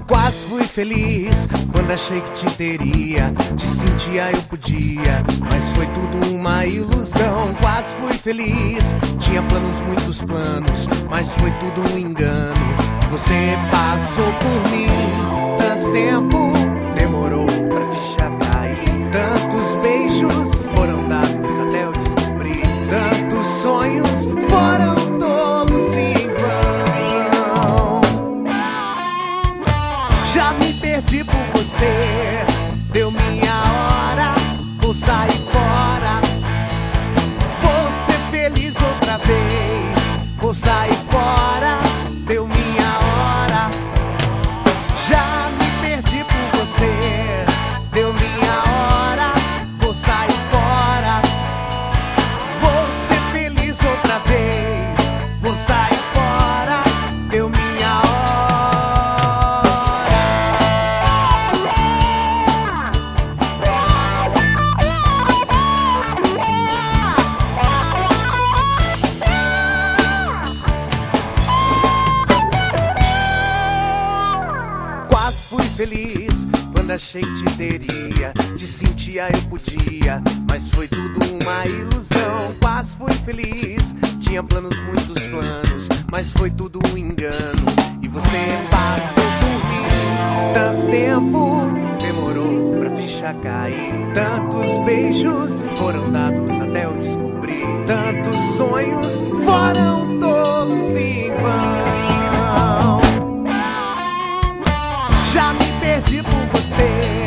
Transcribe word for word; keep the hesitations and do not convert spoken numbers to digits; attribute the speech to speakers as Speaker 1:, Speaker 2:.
Speaker 1: Quase fui feliz quando achei que te teria. Te sentia, eu podia, mas foi tudo uma ilusão. Quase fui feliz, tinha planos, muitos planos, mas foi tudo um engano. Você passou por mim, tanto tempo demorou pra ficha cair. Tantos beijos foram dados até eu descobrir. Tantos sonhos foram tolos em vão. Já me perdi por você, deu minha hora, vou sair fora. Vou ser feliz outra vez, vou sair fora, deu minha hora. Já me perdi por você, deu minha hora, vou sair fora. Vou ser feliz outra vez, vou sair fora, deu minha hora. Quase fui feliz quando achei que te teria. Te sentia, eu podia, mas foi tudo uma ilusão. Quase fui feliz, tinha planos, muitos planos, mas foi tudo um engano. E você passou por mim, tanto tempo demorou pra ficha cair. Tantos beijos foram dados até eu descobrir. Tantos sonhos foram tolos em vão. Já me perdi por você,